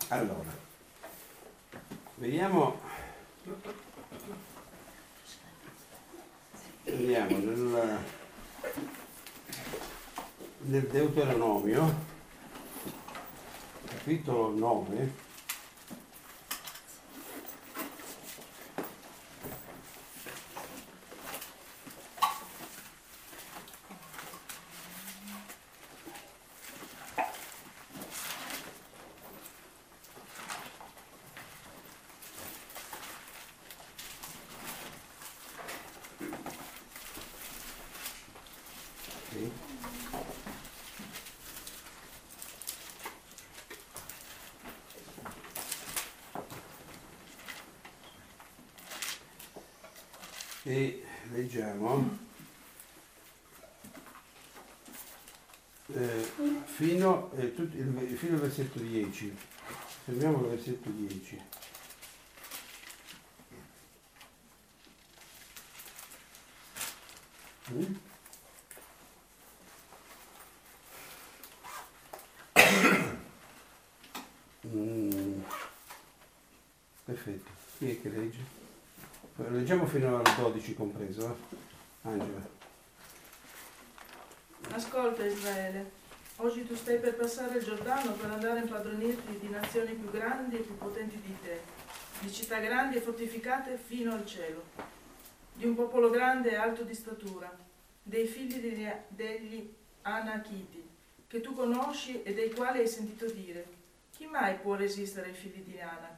Allora, vediamo nel Deuteronomio, capitolo 9, e leggiamo fino al versetto 10. Fermiamo al versetto 10. Perfetto. Chi è che legge? Leggiamo fino al 12 compreso, Angela. Ascolta Israele, oggi tu stai per passare il Giordano per andare a impadronirti di nazioni più grandi e più potenti di te, di città grandi e fortificate fino al cielo, di un popolo grande e alto di statura, dei figli degli Anachiti, che tu conosci e dei quali hai sentito dire: chi mai può resistere ai figli di Anak?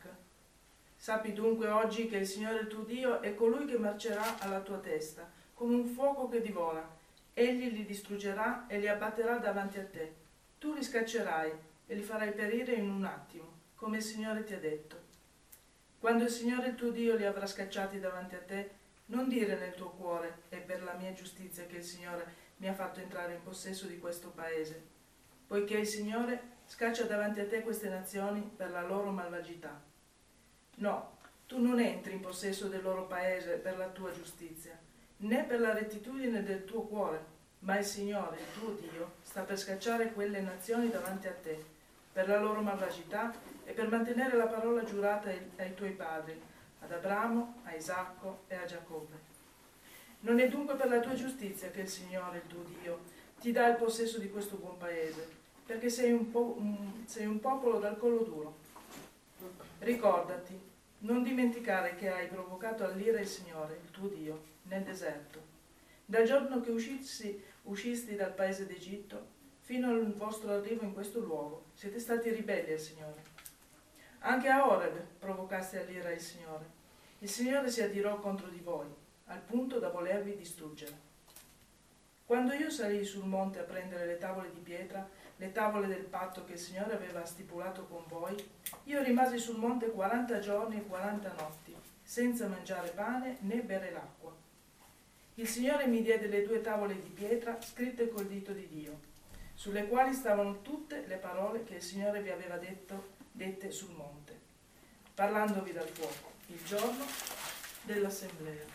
Sappi dunque oggi che il Signore il tuo Dio è colui che marcerà alla tua testa, come un fuoco che divora. Egli li distruggerà e li abbatterà davanti a te. Tu li scaccerai e li farai perire in un attimo, come il Signore ti ha detto. Quando il Signore il tuo Dio li avrà scacciati davanti a te, non dire nel tuo cuore: è per la mia giustizia che il Signore mi ha fatto entrare in possesso di questo paese, poiché il Signore scaccia davanti a te queste nazioni per la loro malvagità. No, tu non entri in possesso del loro paese per la tua giustizia, né per la rettitudine del tuo cuore, ma il Signore, il tuo Dio, sta per scacciare quelle nazioni davanti a te, per la loro malvagità e per mantenere la parola giurata ai tuoi padri, ad Abramo, a Isacco e a Giacobbe. Non è dunque per la tua giustizia che il Signore, il tuo Dio, ti dà il possesso di questo buon paese, perché sei un popolo dal collo duro. Ricordati, non dimenticare che hai provocato all'ira il Signore, il tuo Dio, nel deserto. Dal giorno che uscisti dal paese d'Egitto, fino al vostro arrivo in questo luogo, siete stati ribelli al Signore. Anche a Oreb provocaste all'ira il Signore. Il Signore si adirò contro di voi, al punto da volervi distruggere. Quando io salii sul monte a prendere le tavole di pietra, le tavole del patto che il Signore aveva stipulato con voi, io rimasi sul monte 40 giorni e 40 notti, senza mangiare pane né bere l'acqua. Il Signore mi diede le 2 tavole di pietra scritte col dito di Dio, sulle quali stavano tutte le parole che il Signore vi aveva dette sul monte, parlandovi dal fuoco, il giorno dell'assemblea.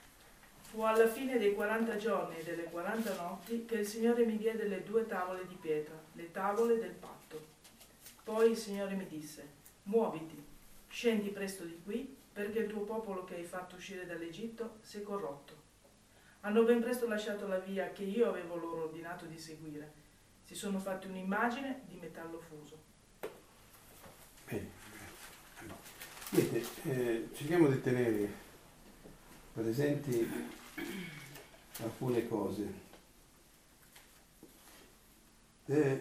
Fu alla fine dei 40 giorni e delle 40 notti che il Signore mi diede le 2 tavole di pietra, le tavole del patto. Poi il Signore mi disse: muoviti, scendi presto di qui, perché il tuo popolo che hai fatto uscire dall'Egitto si è corrotto. Hanno ben presto lasciato la via che io avevo loro ordinato di seguire. Si sono fatti un'immagine di metallo fuso. Bene. Vedete, cerchiamo di tenere presenti alcune cose. Il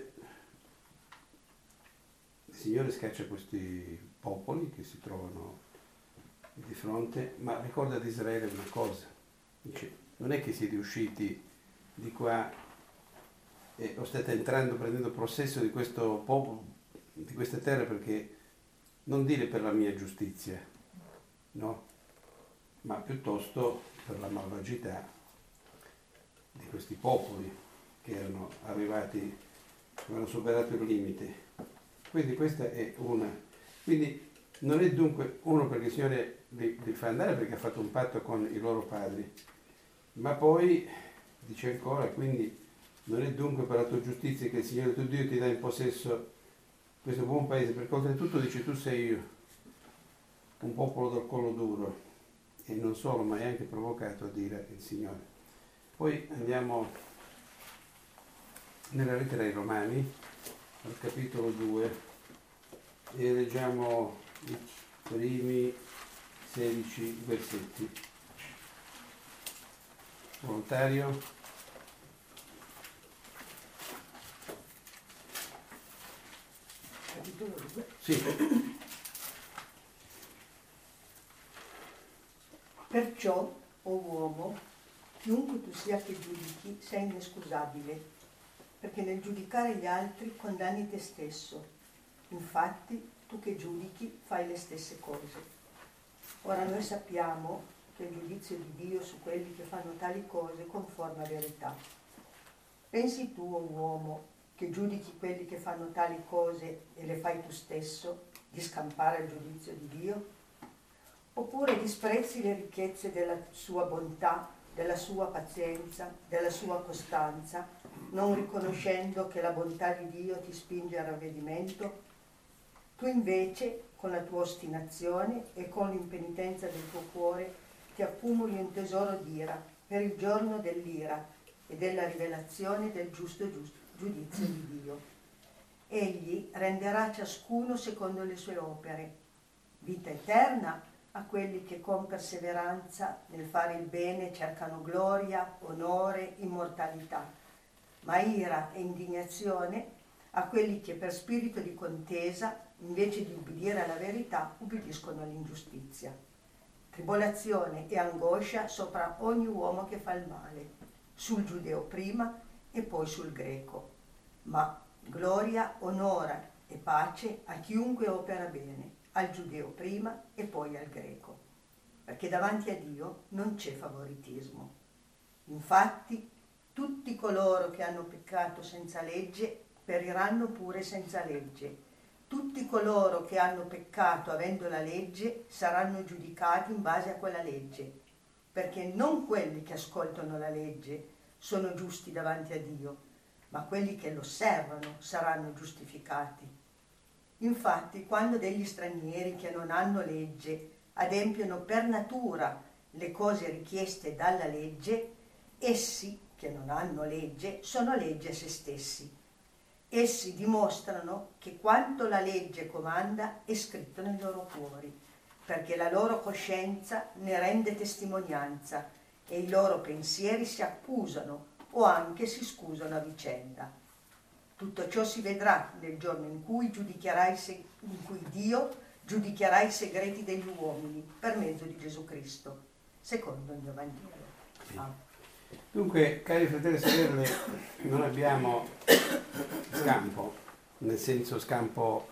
Signore scaccia questi popoli che si trovano di fronte, ma ricorda di Israele una cosa, dice: non è che siete usciti di qua o state entrando, prendendo possesso di questo popolo, di queste terre, perché non dire per la mia giustizia, no, ma piuttosto per la malvagità di questi popoli che erano arrivati, avevano superato il limite. Quindi questa è una. Quindi non è dunque uno perché il Signore li fa andare perché ha fatto un patto con i loro padri, ma poi dice ancora: quindi non è dunque per la tua giustizia che il Signore tuo Dio ti dà in possesso questo buon paese, perché oltretutto dice tu sei un popolo dal collo duro, e non solo, ma è anche provocato a dire il Signore. Poi andiamo nella lettera ai Romani, al capitolo 2, e leggiamo i primi 16 versetti. Volontario? Capitolo 2. Sì. Perciò, o uomo, chiunque tu sia che giudichi, sei inescusabile, perché nel giudicare gli altri condanni te stesso. Infatti, tu che giudichi fai le stesse cose. Ora noi sappiamo che il giudizio di Dio su quelli che fanno tali cose conforma a verità. Pensi tu, o uomo, che giudichi quelli che fanno tali cose e le fai tu stesso, di scampare al giudizio di Dio? Oppure disprezzi le ricchezze della sua bontà, della sua pazienza, della sua costanza, non riconoscendo che la bontà di Dio ti spinge al ravvedimento? Tu invece, con la tua ostinazione e con l'impenitenza del tuo cuore, ti accumuli un tesoro d'ira per il giorno dell'ira e della rivelazione del giusto giudizio di Dio. Egli renderà ciascuno secondo le sue opere, vita eterna a quelli che con perseveranza nel fare il bene cercano gloria, onore, immortalità, ma ira e indignazione a quelli che per spirito di contesa, invece di ubbidire alla verità, ubbidiscono all'ingiustizia. Tribolazione e angoscia sopra ogni uomo che fa il male, sul giudeo prima e poi sul greco, ma gloria, onore e pace a chiunque opera bene, al giudeo prima e poi al greco, perché davanti a Dio non c'è favoritismo. Infatti, tutti coloro che hanno peccato senza legge periranno pure senza legge. Tutti coloro che hanno peccato avendo la legge saranno giudicati in base a quella legge, perché non quelli che ascoltano la legge sono giusti davanti a Dio, ma quelli che lo osservano saranno giustificati. Infatti, quando degli stranieri che non hanno legge adempiono per natura le cose richieste dalla legge, essi, che non hanno legge, sono legge a se stessi. Essi dimostrano che quanto la legge comanda è scritto nei loro cuori, perché la loro coscienza ne rende testimonianza e i loro pensieri si accusano o anche si scusano a vicenda. Tutto ciò si vedrà nel giorno in cui Dio giudicherà i segreti degli uomini per mezzo di Gesù Cristo, secondo il mio Vangelo. Dunque, cari fratelli e sorelle, non abbiamo scampo, nel senso scampo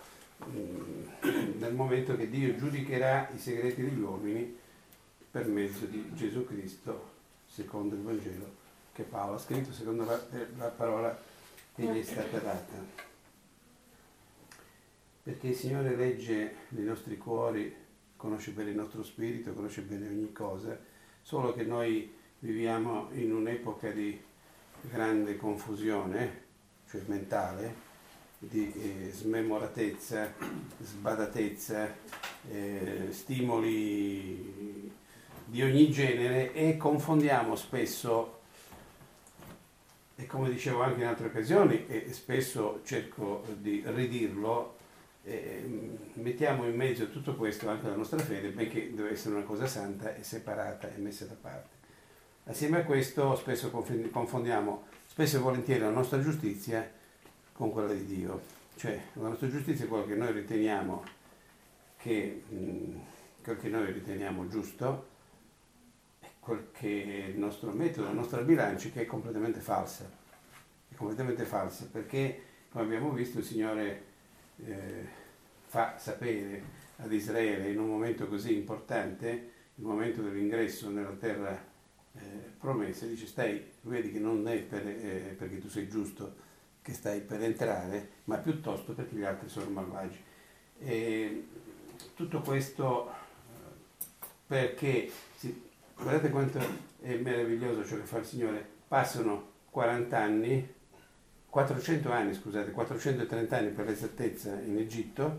nel momento che Dio giudicherà i segreti degli uomini per mezzo di Gesù Cristo, secondo il Vangelo che Paolo ha scritto, secondo la parola che gli è stata data. Perché il Signore legge nei nostri cuori, conosce bene il nostro spirito, conosce bene ogni cosa, solo che noi viviamo in un'epoca di grande confusione, cioè mentale, di smemoratezza, sbadatezza, stimoli di ogni genere, e confondiamo spesso, e come dicevo anche in altre occasioni, e spesso cerco di ridirlo, mettiamo in mezzo a tutto questo anche la nostra fede, benché deve essere una cosa santa e separata e messa da parte. Assieme a questo spesso confondiamo, spesso e volentieri, la nostra giustizia con quella di Dio. Cioè la nostra giustizia è quello che noi riteniamo quel che noi riteniamo giusto, è quel che è il nostro metodo, la nostra bilancia, che è completamente falsa. È completamente falsa perché, come abbiamo visto, il Signore fa sapere ad Israele in un momento così importante, il momento dell'ingresso nella terra promessa, dice: vedi che non è perché tu sei giusto che stai per entrare, ma piuttosto perché gli altri sono malvagi. E tutto questo perché guardate quanto è meraviglioso ciò che fa il Signore. Passano 40 400 anni, scusate, 430 anni per l'esattezza in Egitto,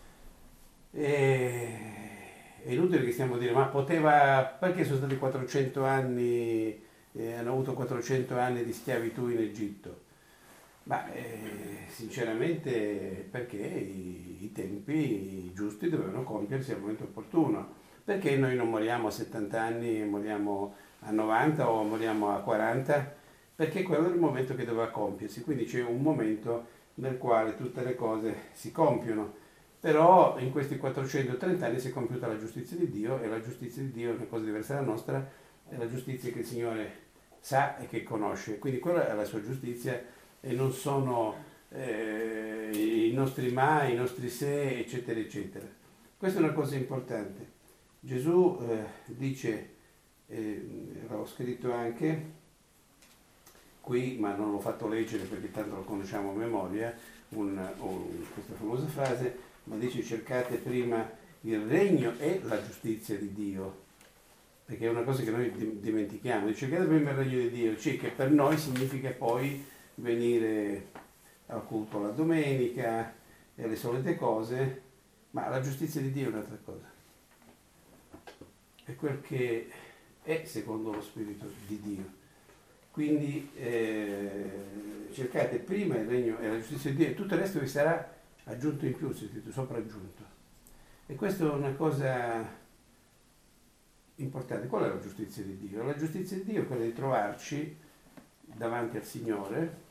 e è inutile che stiamo a dire, ma perché sono stati 400 anni, hanno avuto 400 anni di schiavitù in Egitto? Ma sinceramente perché i tempi giusti dovevano compiersi al momento opportuno. Perché noi non moriamo a 70 anni, moriamo a 90 o moriamo a 40? Perché quello è il momento che doveva compiersi, quindi c'è un momento nel quale tutte le cose si compiono. Però in questi 430 anni si è compiuta la giustizia di Dio, e la giustizia di Dio è una cosa diversa dalla nostra, è la giustizia che il Signore sa e che conosce. Quindi quella è la sua giustizia e non sono i nostri ma, i nostri se, eccetera, eccetera. Questa è una cosa importante. Gesù dice, l'ho scritto anche qui, ma non l'ho fatto leggere perché tanto lo conosciamo a memoria, questa famosa frase, ma dice: cercate prima il regno e la giustizia di Dio, perché è una cosa che noi dimentichiamo. Dice: cercate prima il regno di Dio, cioè che per noi significa poi venire al culto la domenica e le solite cose, ma la giustizia di Dio è un'altra cosa. È quel che è secondo lo Spirito di Dio. Quindi cercate prima il regno e la giustizia di Dio e tutto il resto vi sarà aggiunto in più, sopraggiunto. E questa è una cosa importante. Qual è la giustizia di Dio? La giustizia di Dio è quella di trovarci davanti al Signore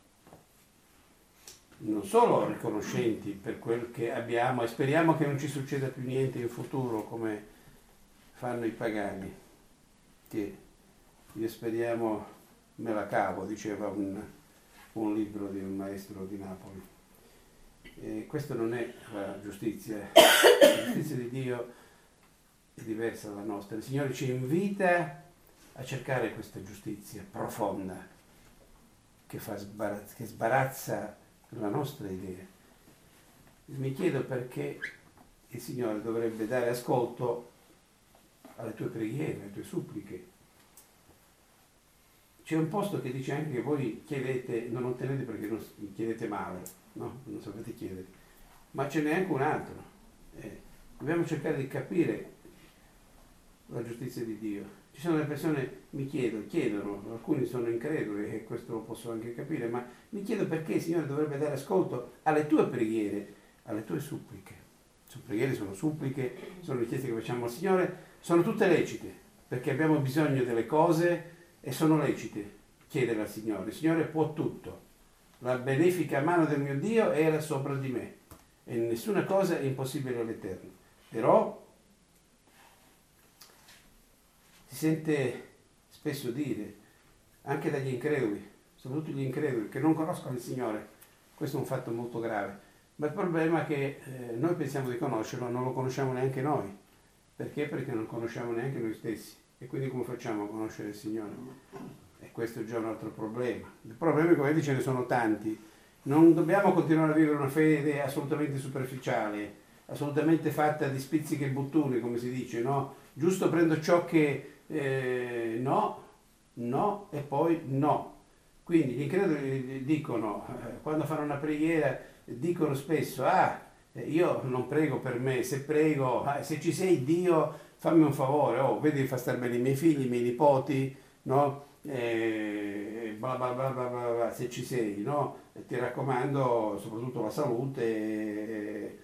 non solo riconoscenti per quel che abbiamo, e speriamo che non ci succeda più niente in futuro come fanno i pagani, che io speriamo me la cavo, diceva un libro di un maestro di Napoli. Questa non è la giustizia. La giustizia di Dio è diversa dalla nostra. Il Signore ci invita a cercare questa giustizia profonda che sbarazza la nostra idea. Mi chiedo perché il Signore dovrebbe dare ascolto alle tue preghiere, alle tue suppliche. C'è un posto che dice anche che voi chiedete, non ottenete perché non chiedete male, no? Non sapete chiedere. Ma ce n'è anche un altro. Dobbiamo cercare di capire la giustizia di Dio. Ci sono delle persone, chiedono, alcuni sono increduli e questo lo posso anche capire, ma mi chiedo perché il Signore dovrebbe dare ascolto alle tue preghiere, alle tue suppliche. Sono preghiere, sono suppliche, sono richieste che facciamo al Signore, sono tutte lecite, perché abbiamo bisogno delle cose e sono lecite chiedere al Signore. Il Signore può tutto. La benefica mano del mio Dio era sopra di me e nessuna cosa è impossibile all'Eterno. Però si sente spesso dire, anche dagli increduli, soprattutto gli increduli che non conoscono il Signore, questo è un fatto molto grave, ma il problema è che noi pensiamo di conoscerlo, non lo conosciamo neanche noi. Perché? Perché non conosciamo neanche noi stessi. E quindi come facciamo a conoscere il Signore? E questo è già un altro problema. Il problema è che, come dice, ce ne sono tanti. Non dobbiamo continuare a vivere una fede assolutamente superficiale, assolutamente fatta di spizzichi e buttoni, come si dice, no? Giusto prendo ciò che no e poi no. Quindi gli increduli dicono, quando fanno una preghiera, dicono spesso, io non prego per me, se prego, se ci sei Dio, fammi un favore, vedi, fa star bene i miei figli, i miei nipoti, no? Bla bla bla bla bla, se ci sei, no? E ti raccomando soprattutto la salute.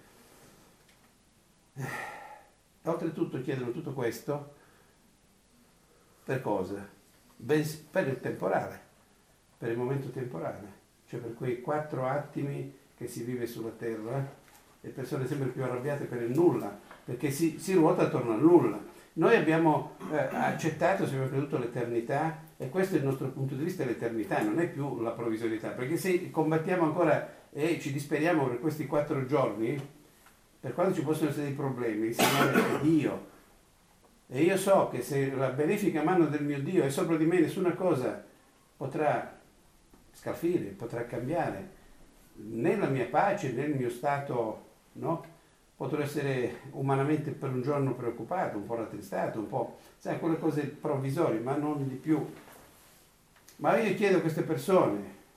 Oltretutto chiedono tutto questo per cosa? Per il temporale, per il momento temporale, cioè per quei 4 attimi che si vive sulla terra. Le persone sempre più arrabbiate per il nulla, perché si ruota attorno al nulla. Noi abbiamo accettato, abbiamo creduto l'eternità, e questo è il nostro punto di vista, l'eternità, non è più la provvisorietà, perché se combattiamo ancora e ci disperiamo per questi 4 giorni, per quando ci possono essere dei problemi, il Signore è Dio. E io so che se la benefica mano del mio Dio è sopra di me, nessuna cosa potrà scalfire, potrà cambiare, né la mia pace, né il mio stato, no? Potrò essere umanamente per un giorno preoccupato, un po' rattristato, un po', sai, quelle cose provvisorie, ma non di più. Ma io chiedo a queste persone,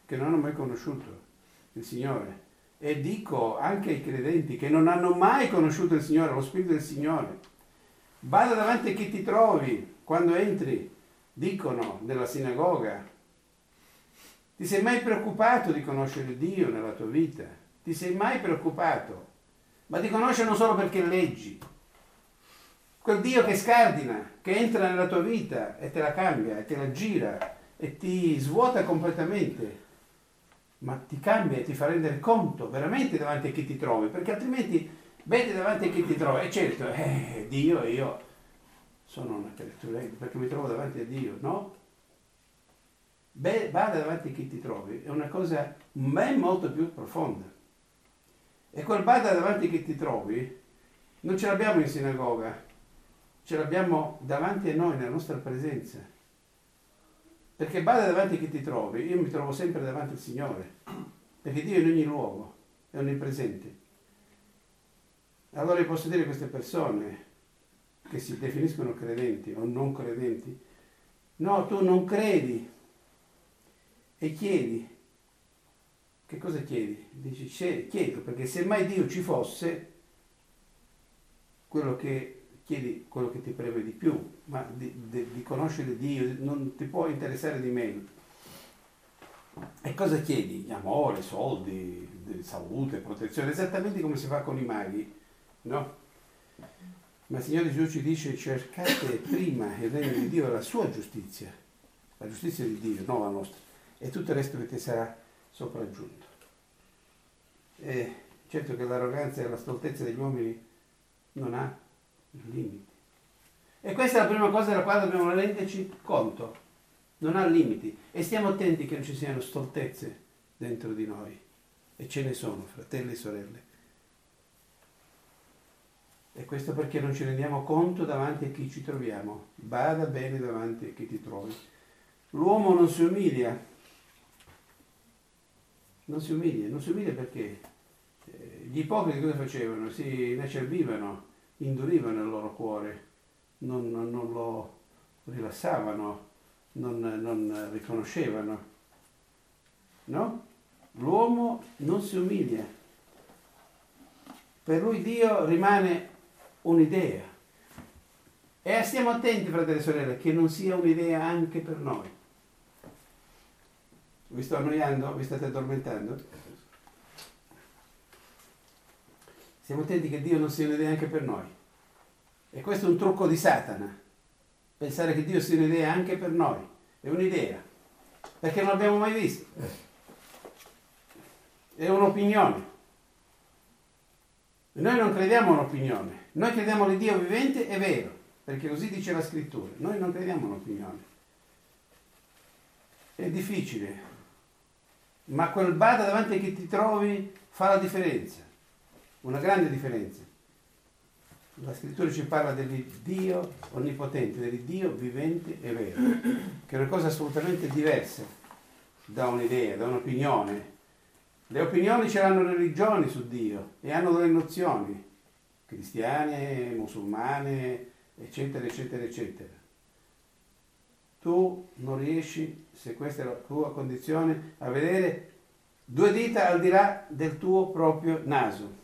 che non hanno mai conosciuto il Signore. E dico anche ai credenti che non hanno mai conosciuto il Signore, lo Spirito del Signore. Bada davanti a chi ti trovi quando entri, dicono nella sinagoga. Ti sei mai preoccupato di conoscere Dio nella tua vita? Ti sei mai preoccupato? Ma ti conosce non solo perché leggi. Quel Dio che scardina, che entra nella tua vita e te la cambia, e te la gira, e ti svuota completamente, ma ti cambia e ti fa rendere conto veramente davanti a chi ti trovi, perché altrimenti vedi davanti a chi ti trovi, e certo, Dio, io sono una creatura, perché mi trovo davanti a Dio, no? Beh, vada davanti a chi ti trovi, è una cosa ben molto più profonda. E quel bada davanti a chi ti trovi non ce l'abbiamo in sinagoga, ce l'abbiamo davanti a noi, nella nostra presenza. Perché bada davanti a chi ti trovi, io mi trovo sempre davanti al Signore, perché Dio è in ogni luogo, è onnipresente. Allora io posso dire a queste persone che si definiscono credenti o non credenti, no, tu non credi e chiedi. Che cosa chiedi? Dici, chiedo, perché se mai Dio ci fosse, quello che chiedi, quello che ti preme di più, ma di conoscere Dio non ti può interessare di meno. E cosa chiedi? Amore, soldi, salute, protezione, esattamente come si fa con i maghi, no? Ma il Signore Gesù ci dice: cercate prima il regno di Dio e la sua giustizia, la giustizia di Dio, non la nostra, e tutto il resto che ti sarà sopraggiunto. E certo che l'arroganza e la stoltezza degli uomini non ha limiti. E questa è la prima cosa della quale dobbiamo renderci conto. Non ha limiti. E stiamo attenti che non ci siano stoltezze dentro di noi. E ce ne sono, fratelli e sorelle. E questo perché non ci rendiamo conto davanti a chi ci troviamo. Bada bene davanti a chi ti trovi. L'uomo non si umilia. Non si umilia perché gli ipocriti cosa facevano? Si inacerbivano, indurivano il loro cuore, non lo rilassavano, non riconoscevano. No? L'uomo non si umilia. Per lui Dio rimane un'idea. E stiamo attenti, fratelli e sorelle, che non sia un'idea anche per noi. Vi sto annoiando? Vi state addormentando? Stiamo attenti che Dio non sia un'idea anche per noi. E questo è un trucco di Satana. Pensare che Dio sia un'idea anche per noi. È un'idea. Perché non l'abbiamo mai visto. È un'opinione. Noi non crediamo a un'opinione. Noi crediamo che Dio vivente e vero. Perché così dice la scrittura. Noi non crediamo a un'opinione. È difficile. Ma quel bada davanti a chi ti trovi fa la differenza. Una grande differenza. La scrittura ci parla dell'Iddio onnipotente, dell'Iddio vivente e vero, che è una cosa assolutamente diversa da un'idea, da un'opinione. Le opinioni ce l'hanno le religioni su Dio e hanno delle nozioni, cristiane, musulmane, eccetera, eccetera, eccetera. Tu non riesci, se questa è la tua condizione, a vedere due dita al di là del tuo proprio naso.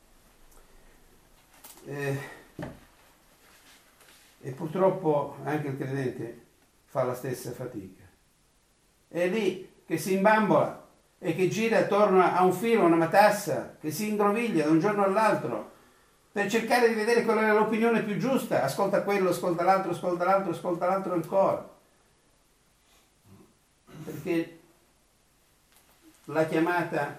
E purtroppo anche il credente fa la stessa fatica. È lì che si imbambola e che gira attorno a un filo, a una matassa, che si ingroviglia da un giorno all'altro per cercare di vedere qual è l'opinione più giusta. Ascolta quello, ascolta l'altro, ascolta l'altro, ascolta l'altro ancora. Perché alla chiamata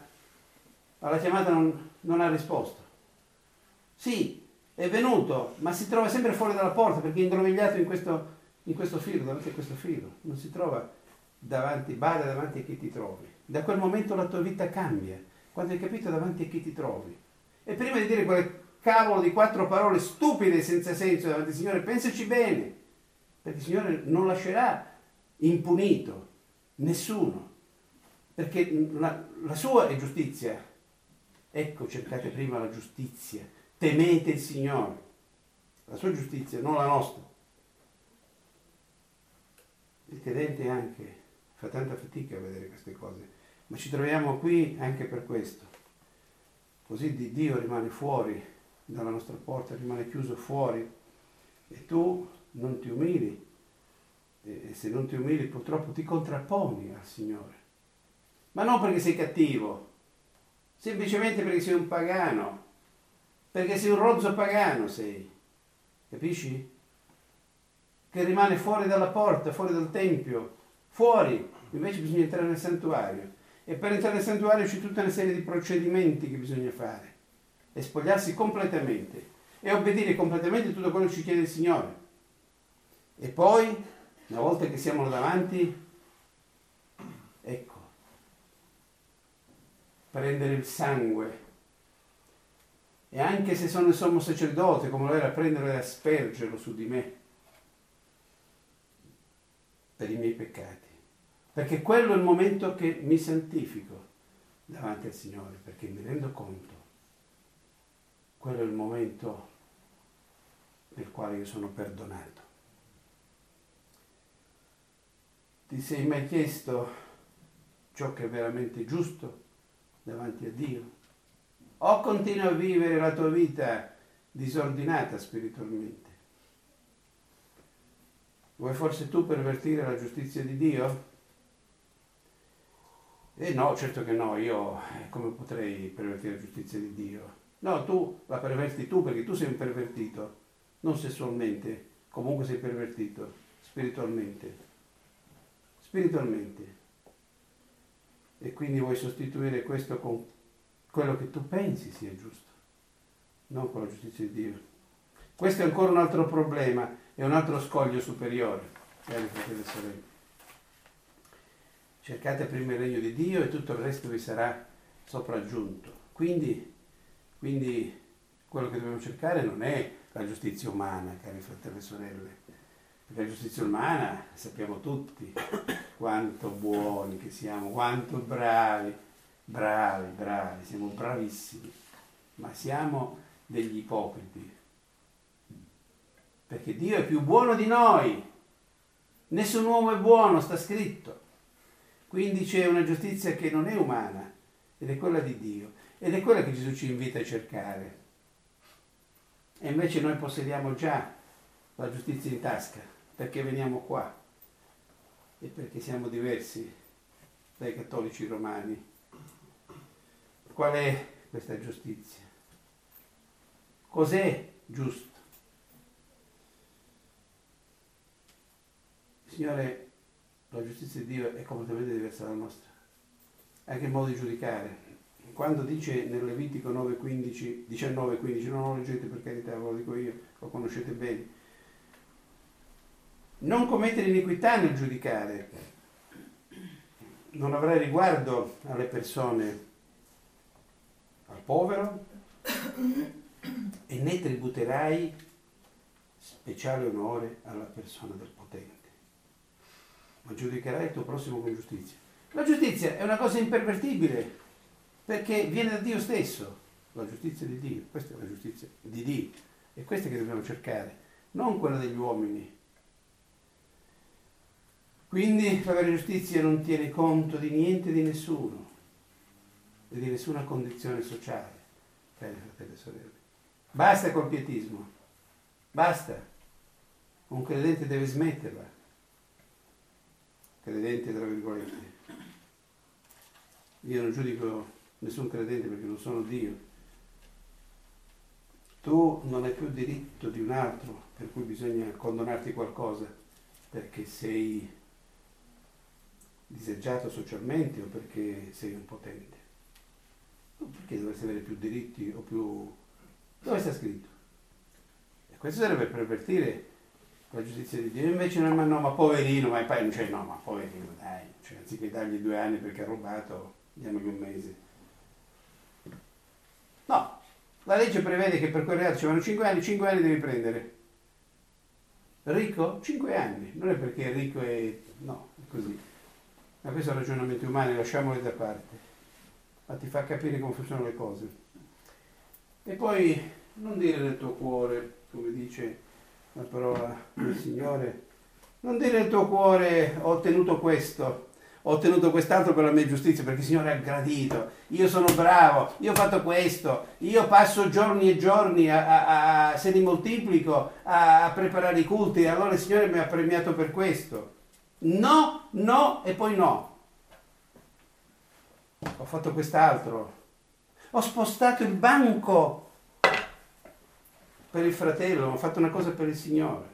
non ha risposto. Sì, è venuto, ma si trova sempre fuori dalla porta perché è ingrovigliato in questo filo, davanti a questo filo. Non si trova davanti, bada davanti a chi ti trovi. Da quel momento la tua vita cambia, quando hai capito davanti a chi ti trovi. E prima di dire quel cavolo di 4 parole stupide e senza senso davanti al Signore, pensaci bene, perché il Signore non lascerà impunito nessuno, perché la sua è giustizia. Ecco, cercate prima la giustizia, temete il Signore, la sua giustizia, non la nostra. Il credente anche fa tanta fatica a vedere queste cose, Ma ci troviamo qui anche per questo. Così di Dio rimane fuori dalla nostra porta, rimane chiuso fuori, e tu non ti umili, e se non ti umili purtroppo ti contrapponi al Signore. Ma non perché sei cattivo, semplicemente perché sei un pagano, perché sei un rozzo pagano, sei, capisci? Che rimane fuori dalla porta, fuori dal tempio, fuori, invece bisogna entrare nel santuario. E per entrare nel santuario c'è tutta una serie di procedimenti che bisogna fare, e spogliarsi completamente, e obbedire completamente tutto quello che ci chiede il Signore. E poi, una volta che siamo davanti, ecco, prendere il sangue, e anche se sono il sommo sacerdote, come lo era, prenderlo e aspergerlo su di me, per i miei peccati, perché quello è il momento che mi santifico davanti al Signore, perché mi rendo conto, quello è il momento nel quale io sono perdonato. Ti sei mai chiesto ciò che è veramente giusto davanti a Dio? O continui a vivere la tua vita disordinata spiritualmente? Vuoi forse tu pervertire la giustizia di Dio? No, certo che no, io come potrei pervertire la giustizia di Dio? No, tu la perverti tu, perché tu sei un pervertito, non sessualmente, comunque sei pervertito, spiritualmente. Spiritualmente. E quindi vuoi sostituire questo con quello che tu pensi sia giusto, non con la giustizia di Dio. Questo è ancora un altro problema, è un altro scoglio superiore, cari fratelli e sorelle. Cercate prima il regno di Dio e tutto il resto vi sarà sopraggiunto. Quindi quello che dobbiamo cercare non è la giustizia umana, cari fratelli e sorelle, perché la giustizia umana sappiamo tutti quanto buoni che siamo, quanto bravi, siamo bravissimi, ma siamo degli ipocriti, perché Dio è più buono di noi, nessun uomo è buono, sta scritto. Quindi c'è una giustizia che non è umana, ed è quella di Dio, ed è quella che Gesù ci invita a cercare. E invece noi possediamo già la giustizia in tasca, perché veniamo qua, e perché siamo diversi dai cattolici romani. Qual è questa giustizia? Cos'è giusto? Signore, la giustizia di Dio è completamente diversa dalla nostra, anche il modo di giudicare. Quando dice nel Levitico 19:15, non lo leggete per carità, ve lo dico io, lo conoscete bene, non commettere iniquità nel giudicare, non avrai riguardo alle persone, al povero, e né tributerai speciale onore alla persona del potente, ma giudicherai il tuo prossimo con giustizia. La giustizia è una cosa impervertibile, perché viene da Dio stesso, la giustizia di Dio. Questa è la giustizia di Dio, è questa che dobbiamo cercare, non quella degli uomini. Quindi la vera giustizia non tiene conto di niente e di nessuno, e di nessuna condizione sociale, cari fratelli e sorelle. Basta col pietismo, basta. Un credente deve smetterla, credente tra virgolette. Io non giudico nessun credente perché non sono Dio. Tu non hai più diritto di un altro per cui bisogna condonarti qualcosa perché sei disagiato socialmente o perché sei un potente. O perché dovresti avere più diritti o più... Dove sta scritto? E questo sarebbe pervertire la giustizia di Dio. Invece no, ma poverino, ma poverino, dai, cioè, anziché dargli 2 anni perché ha rubato, diamogli 1 mese. No, la legge prevede che per quel reato ci vanno 5 anni, 5 anni devi prendere. Ricco? 5 anni, non è perché è ricco e... no, è così. Ma questi sono ragionamenti umani, lasciamoli da parte. Ma ti fa capire come funzionano le cose. E poi non dire nel tuo cuore, come dice la parola del Signore, non dire nel tuo cuore ho ottenuto questo, ho ottenuto quest'altro per la mia giustizia, perché il Signore ha gradito, io sono bravo, io ho fatto questo, io passo giorni e giorni se li moltiplico a preparare i culti, allora il Signore mi ha premiato per questo. No, no e poi no. Ho fatto quest'altro, ho spostato il banco per il fratello, ho fatto una cosa per il Signore.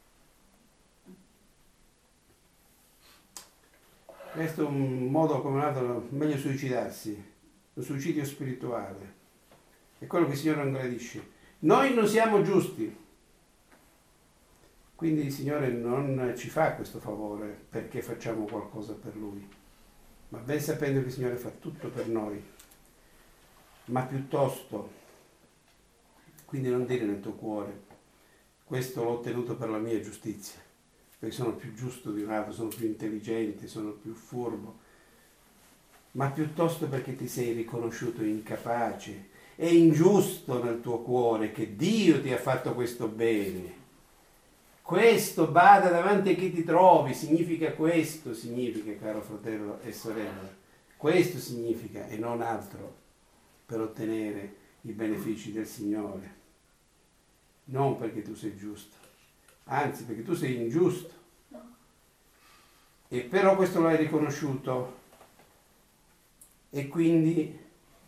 Questo è un modo come un altro, meglio suicidarsi, un suicidio spirituale. È quello che il Signore non gradisce. Noi non siamo giusti, quindi il Signore non ci fa questo favore perché facciamo qualcosa per Lui, ma ben sapendo che il Signore fa tutto per noi. Ma piuttosto, quindi non dire nel tuo cuore, questo l'ho ottenuto per la mia giustizia, perché sono più giusto di un altro, sono più intelligente, sono più furbo, ma piuttosto perché ti sei riconosciuto incapace e ingiusto nel tuo cuore, che Dio ti ha fatto questo bene. Questo bada davanti a chi ti trovi, significa questo, significa, caro fratello e sorella, questo significa e non altro, per ottenere i benefici del Signore. Non perché tu sei giusto, anzi perché tu sei ingiusto. E però questo lo hai riconosciuto e quindi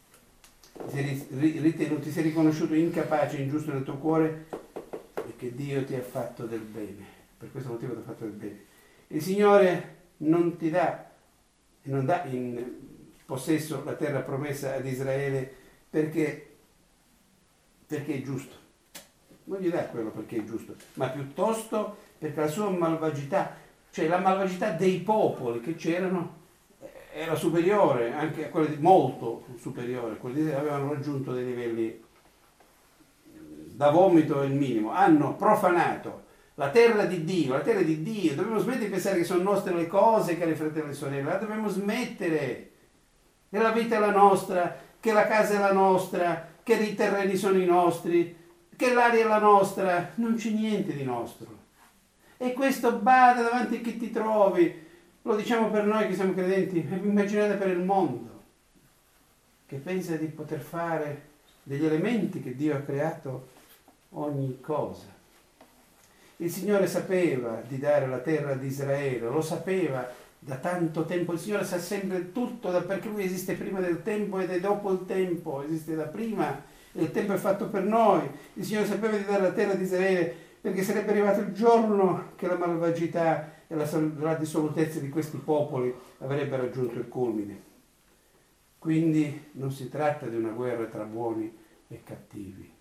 ti sei riconosciuto incapace, ingiusto nel tuo cuore, e che Dio ti ha fatto del bene. Per questo motivo ti ha fatto del bene. Il Signore non ti dà, non dà in possesso la terra promessa ad Israele perché è giusto. Non gli dà quello perché è giusto, ma piuttosto perché la sua malvagità, cioè la malvagità dei popoli che c'erano, era superiore, anche a quelle molto superiore, quelli che avevano raggiunto dei livelli da vomito il minimo, hanno profanato la terra di Dio, dobbiamo smettere di pensare che sono nostre le cose, cari fratelli e sorelle, la dobbiamo smettere, che la vita è la nostra, che la casa è la nostra, che i terreni sono i nostri, che l'aria è la nostra, non c'è niente di nostro. E questo bada davanti a chi ti trovi, lo diciamo per noi che siamo credenti, immaginate per il mondo, che pensa di poter fare degli elementi che Dio ha creato ogni cosa. Il Signore sapeva di dare la terra ad Israele, lo sapeva da tanto tempo, il Signore sa sempre tutto, perché Lui esiste prima del tempo ed è dopo il tempo, esiste da prima e il tempo è fatto per noi. Il Signore sapeva di dare la terra ad Israele perché sarebbe arrivato il giorno che la malvagità e la dissolutezza di questi popoli avrebbe raggiunto il culmine. Quindi non si tratta di una guerra tra buoni e cattivi,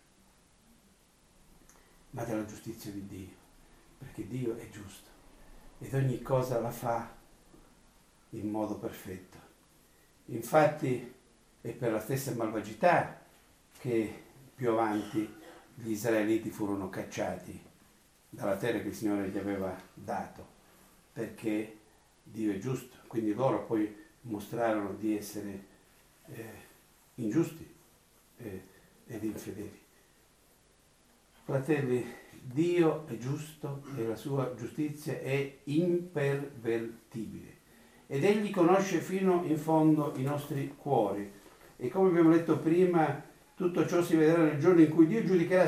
ma della giustizia di Dio, perché Dio è giusto ed ogni cosa la fa in modo perfetto. Infatti è per la stessa malvagità che più avanti gli israeliti furono cacciati dalla terra che il Signore gli aveva dato, perché Dio è giusto, quindi loro poi mostrarono di essere ingiusti ed infedeli. Fratelli, Dio è giusto e la sua giustizia è impervertibile ed Egli conosce fino in fondo i nostri cuori e come abbiamo letto prima, tutto ciò si vedrà nel giorno in cui Dio giudicherà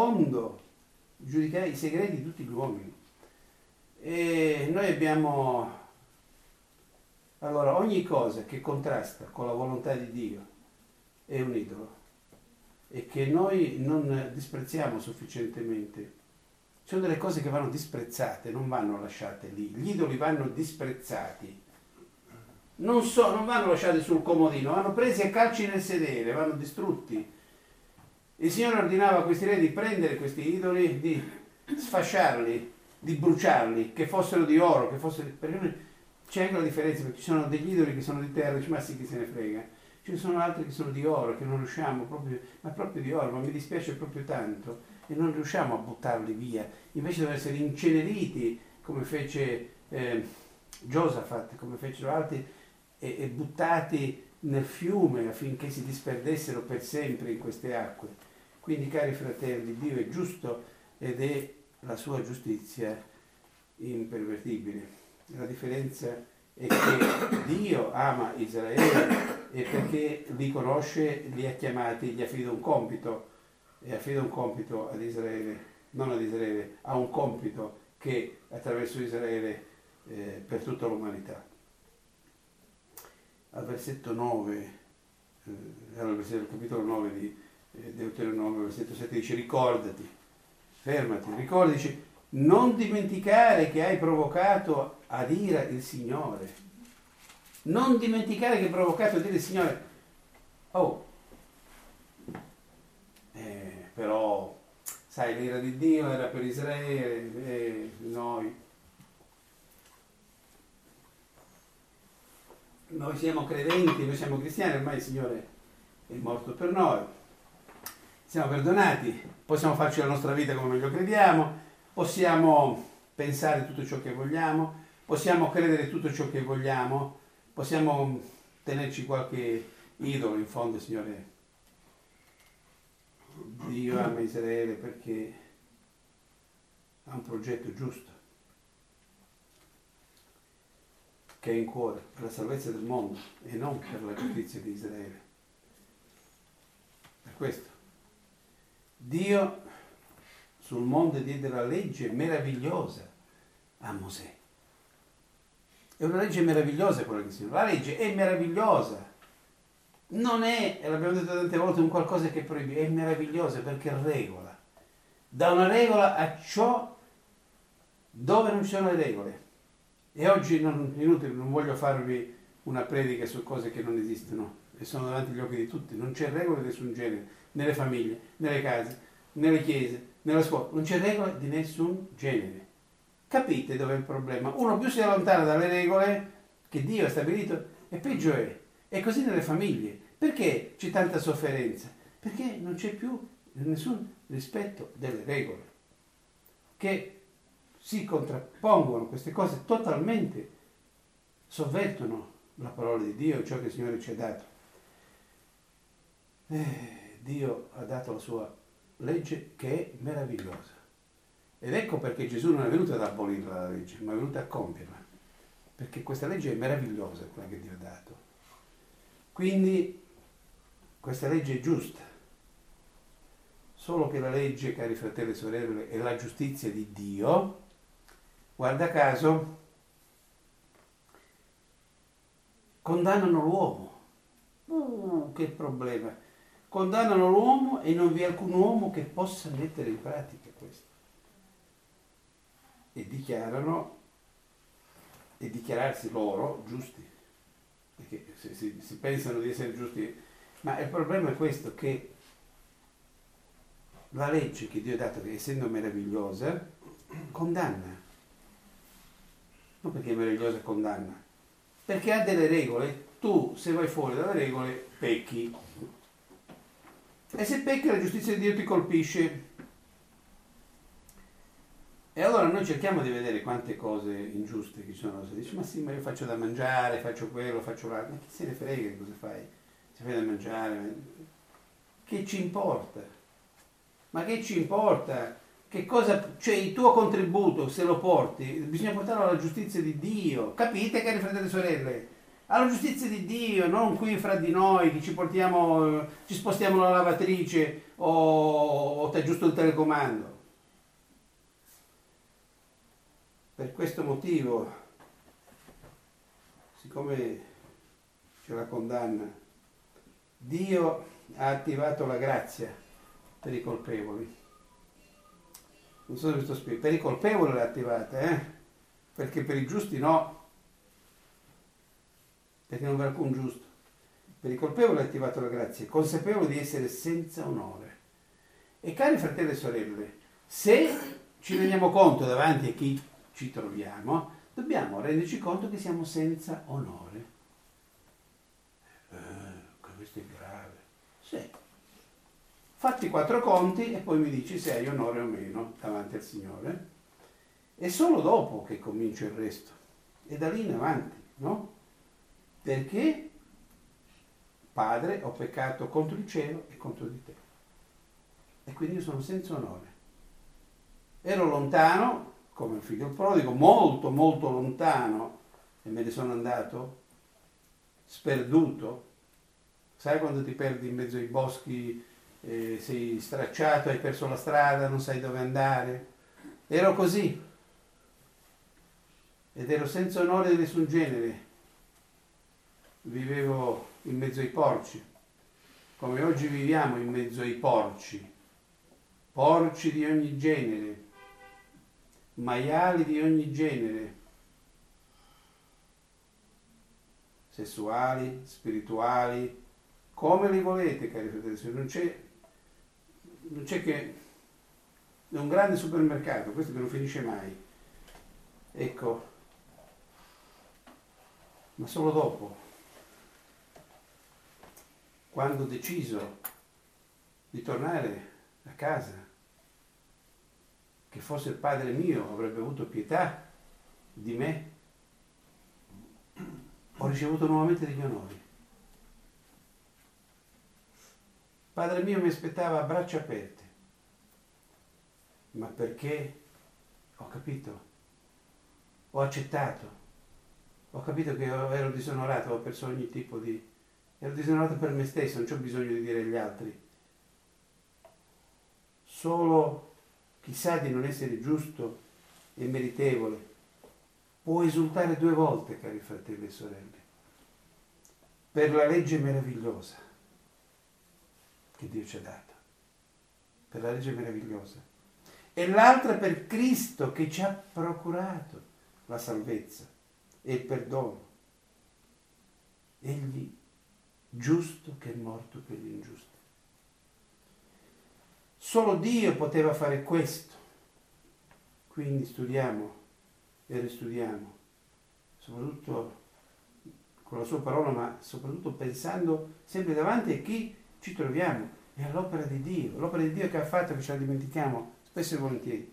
i segreti di tutti gli uomini. E noi abbiamo allora ogni cosa che contrasta con la volontà di Dio è un idolo e che noi non disprezziamo sufficientemente. Ci sono delle cose che vanno disprezzate, non vanno lasciate lì. Gli idoli vanno disprezzati, non vanno lasciati sul comodino, vanno presi a calci nel sedere, vanno distrutti. Il Signore ordinava a questi re di prendere questi idoli, di sfasciarli, di bruciarli, che fossero di oro, perché c'è anche la differenza, perché ci sono degli idoli che sono di terra, dice, ma sì, chi se ne frega. Ci sono altri che sono di oro, che non riusciamo proprio di oro, ma mi dispiace proprio tanto, e non riusciamo a buttarli via. Invece devono essere inceneriti, come fece Giosafat, come fecero altri, e buttati nel fiume affinché si disperdessero per sempre in queste acque. Quindi, cari fratelli, Dio è giusto ed è la sua giustizia impervertibile. La differenza è che Dio ama Israele e perché li conosce, li ha chiamati, gli affida un compito e affida un compito ad Israele, non ad Israele, ha un compito che attraverso Israele per tutta l'umanità. Al versetto 9, al capitolo 9 di Deuteronomio, versetto 7 dice: ricordati, fermati, ricordati, dice, non dimenticare che hai provocato ad ira il Signore. Non dimenticare che hai provocato ad ira il Signore. Oh, però, sai, l'ira di Dio era per Israele, noi siamo credenti, noi siamo cristiani, ormai il Signore è morto per noi, siamo perdonati, possiamo farci la nostra vita come meglio crediamo, possiamo pensare tutto ciò che vogliamo, possiamo credere tutto ciò che vogliamo, possiamo tenerci qualche idolo, in fondo, Signore. Dio ama Israele perché ha un progetto giusto che è in cuore per la salvezza del mondo e non per la giustizia di Israele. Per questo Dio sul monte diede la legge meravigliosa a Mosè. È una legge meravigliosa quella che si dice. La legge è meravigliosa. Non è, e l'abbiamo detto tante volte, un qualcosa che proibisce, è meravigliosa perché regola. Dà una regola a ciò dove non ci sono le regole. E oggi inutile, non voglio farvi una predica su cose che non esistono e sono davanti agli occhi di tutti. Non c'è regola di nessun genere, nelle famiglie, nelle case, nelle chiese, nella scuola. Non c'è regola di nessun genere. Capite dov'è il problema? Uno più si allontana dalle regole che Dio ha stabilito e peggio è. E così nelle famiglie. Perché c'è tanta sofferenza? Perché non c'è più nessun rispetto delle regole. Che si contrappongono, queste cose totalmente sovvertono la parola di Dio, ciò che il Signore ci ha dato. Dio ha dato la sua legge che è meravigliosa. Ed ecco perché Gesù non è venuto ad abolirla la legge, ma è venuto a compierla. Perché questa legge è meravigliosa, quella che Dio ha dato. Quindi questa legge è giusta. Solo che la legge, cari fratelli e sorelle, è la giustizia di Dio. Guarda caso, condannano l'uomo. Che problema. Condannano l'uomo e non vi è alcun uomo che possa mettere in pratica questo. E dichiararsi loro giusti. Perché se si pensano di essere giusti. Ma il problema è questo, che la legge che Dio ha dato, che essendo meravigliosa, condanna. Non perché è meravigliosa condanna, perché ha delle regole. Tu, se vai fuori dalle regole, pecchi. E se pecchi, la giustizia di Dio ti colpisce. E allora noi cerchiamo di vedere quante cose ingiuste che ci sono. Si dice, ma sì, ma io faccio da mangiare, faccio quello, faccio l'altro. Ma chi se ne frega di cosa fai? Se fai da mangiare, che ci importa? Ma che ci importa? Che cosa, cioè il tuo contributo, se lo porti, bisogna portarlo alla giustizia di Dio. Capite, cari fratelli e sorelle? Alla giustizia di Dio, non qui fra di noi che ci portiamo, ci spostiamo la lavatrice o ti aggiusto il telecomando. Per questo motivo, siccome c'è la condanna, Dio ha attivato la grazia per i colpevoli. Non so se mi sto spiegando. Per i colpevoli l'ha attivata, perché per i giusti no, perché non v'è alcun giusto. Per i colpevoli ha attivato la grazia, consapevoli di essere senza onore. E cari fratelli e sorelle, se ci rendiamo conto davanti a chi ci troviamo, dobbiamo renderci conto che siamo senza onore. Questo è grave. Sì. Fatti 4 conti e poi mi dici se hai onore o meno davanti al Signore. E solo dopo che comincio il resto. E da lì in avanti, no? Perché, Padre, ho peccato contro il cielo e contro di te. E quindi io sono senza onore. Ero lontano, come il figlio prodigo, molto molto lontano e me ne sono andato, sperduto. Sai quando ti perdi in mezzo ai boschi, sei stracciato, hai perso la strada, non sai dove andare? Ero così. Ed ero senza onore di nessun genere. Vivevo in mezzo ai porci, come oggi viviamo in mezzo ai porci. Porci di ogni genere, maiali di ogni genere, sessuali, spirituali, come li volete, cari fratelli. Non c'è che è un grande supermercato, questo che non finisce mai. Ecco, ma solo dopo, quando ho deciso di tornare a casa, che forse il Padre mio avrebbe avuto pietà di me, ho ricevuto nuovamente degli onori. Padre mio mi aspettava a braccia aperte, ma perché ho capito, ho accettato, ho capito che ero disonorato, ho perso ogni tipo di... ero disonorato per me stesso, non c'ho bisogno di dire agli altri. Solo chi sa di non essere giusto e meritevole può esultare 2 volte, cari fratelli e sorelle, per la legge meravigliosa che Dio ci ha dato, per la legge meravigliosa, e l'altra per Cristo che ci ha procurato la salvezza e il perdono. Egli giusto che è morto per gli ingiusti. Solo Dio poteva fare questo. Quindi studiamo e ristudiamo, soprattutto con la sua parola, ma soprattutto pensando sempre davanti a chi ci troviamo e all'opera di Dio, l'opera di Dio che ha fatto, che ce la dimentichiamo spesso e volentieri.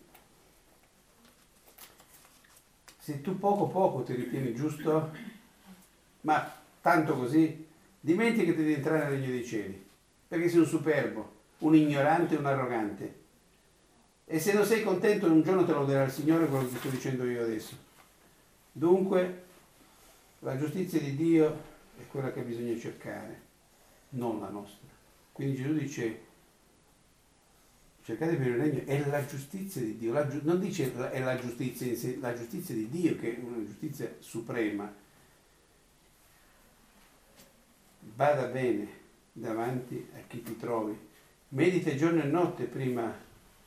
Se tu poco ti ritieni giusto, ma tanto così, dimenticati di entrare nel regno dei cieli, perché sei un superbo, un ignorante, un arrogante. E se non sei contento, un giorno te lo darà il Signore, quello che sto dicendo io adesso. Dunque, la giustizia di Dio è quella che bisogna cercare, non la nostra. Quindi Gesù dice, cercate prima il regno, è la giustizia di Dio. Non dice è la giustizia in sé, la giustizia di Dio, che è una giustizia suprema. Vada bene davanti a chi ti trovi. Medita giorno e notte prima.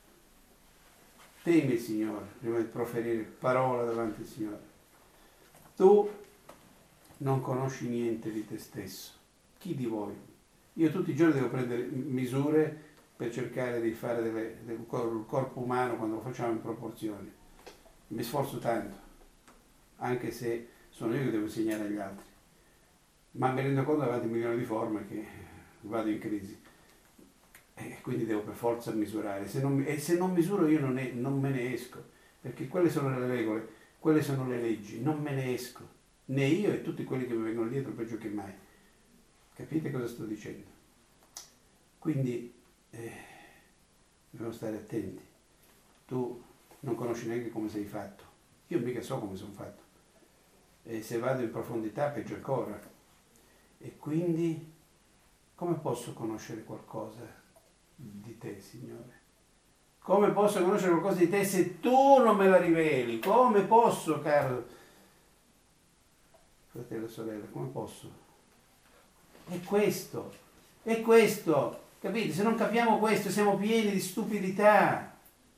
Temi il Signore prima di proferire parola davanti al Signore. Tu non conosci niente di te stesso. Chi di voi? Io tutti i giorni devo prendere misure per cercare di fare del corpo umano quando lo facciamo in proporzioni. Mi sforzo tanto, anche se sono io che devo insegnare agli altri. Ma mi rendo conto davanti a 1 milione di forme che vado in crisi. E quindi devo per forza misurare. Se non misuro io non me ne esco, perché quelle sono le regole, quelle sono le leggi, non me ne esco, né io e tutti quelli che mi vengono dietro peggio che mai. Capite cosa sto dicendo? Quindi dobbiamo stare attenti. Tu non conosci neanche come sei fatto, io mica so come sono fatto, e se vado in profondità peggio ancora. E quindi come posso conoscere qualcosa di te, Signore? Come posso conoscere qualcosa di te se tu non me la riveli? Come posso, caro fratello e sorella, come posso? È questo, capite? Se non capiamo questo siamo pieni di stupidità.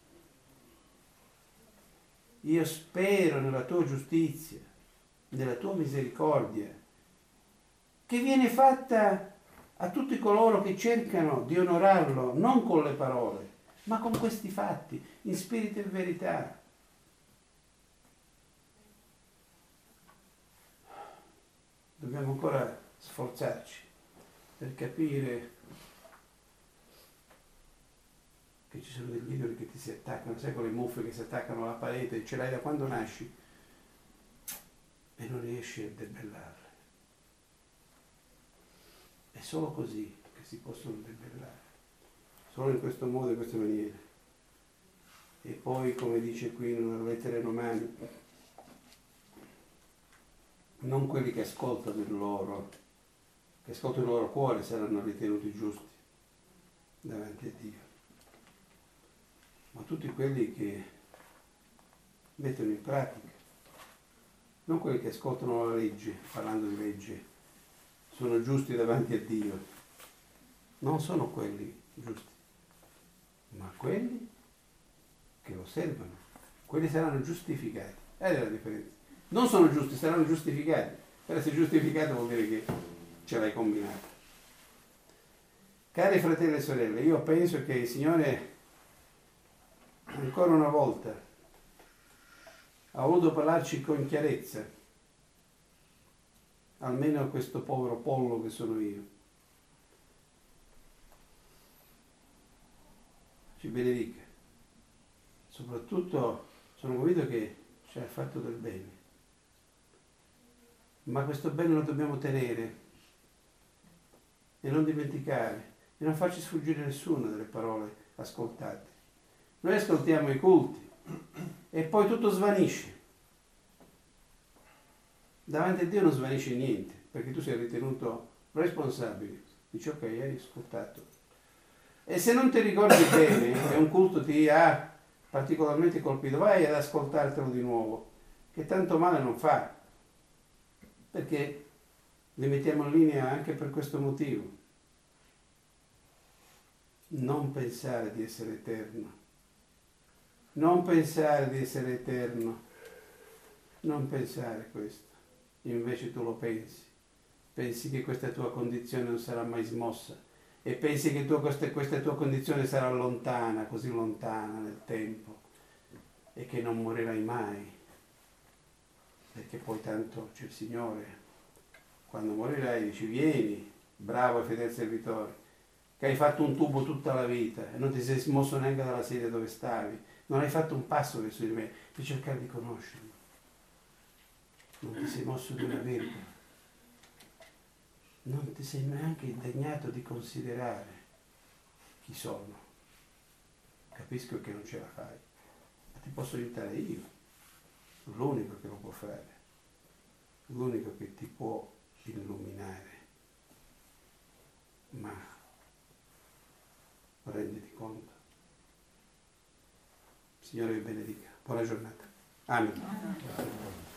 Io spero nella tua giustizia, nella tua misericordia, che viene fatta a tutti coloro che cercano di onorarlo, non con le parole, ma con questi fatti, in spirito e verità. Dobbiamo ancora sforzarci per capire che ci sono degli idoli che ti si attaccano, sai, con le muffe che si attaccano alla parete, ce l'hai da quando nasci e non riesci a debellarle. È solo così che si possono debellare, solo in questo modo e in questa maniera. E poi, come dice qui nella lettera ai Romani, non quelli che ascoltano il loro cuore saranno ritenuti giusti davanti a Dio, ma tutti quelli che mettono in pratica, non quelli che ascoltano la legge, parlando di legge, sono giusti davanti a Dio, non sono quelli giusti, ma quelli che lo osservano, quelli saranno giustificati. È la differenza. Non sono giusti, saranno giustificati. Per essere giustificato vuol dire che ce l'hai combinata. Cari fratelli e sorelle, io penso che il Signore ancora una volta ha voluto parlarci con chiarezza, almeno a questo povero pollo che sono io. Ci benedica. Soprattutto sono convinto che ci ha fatto del bene. Ma questo bene lo dobbiamo tenere e non dimenticare e non farci sfuggire nessuna delle parole ascoltate. Noi ascoltiamo i culti e poi tutto svanisce. Davanti a Dio non svanisce niente, perché tu sei ritenuto responsabile. Dici ok, hai ascoltato. E se non ti ricordi bene che un culto ti ha particolarmente colpito, vai ad ascoltartelo di nuovo, che tanto male non fa, perché li mettiamo in linea anche per questo motivo. Non pensare di essere eterno, non pensare di essere eterno, non pensare questo, invece tu lo pensi che questa tua condizione non sarà mai smossa, e pensi che questa tua condizione sarà lontana, così lontana nel tempo, e che non morirai mai, perché poi tanto c'è il Signore. Quando morirai dici vieni, bravo e fedele servitore, che hai fatto un tubo tutta la vita e non ti sei smosso neanche dalla sedia dove stavi, non hai fatto un passo verso di me, per cercare di conoscermi, non ti sei mosso di una virgola, non ti sei neanche degnato di considerare chi sono. Capisco che non ce la fai, ma ti posso aiutare io, l'unico che lo può fare, l'unico che ti può illuminare, ma renditi conto. Signore vi benedica, buona giornata. Amen.